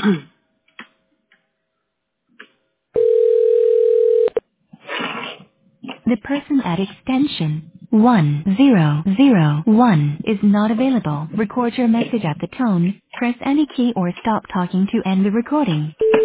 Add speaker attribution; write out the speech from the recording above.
Speaker 1: The person at extension 1001 is not available. Record your message at the tone. Press any key or stop talking to end the recording.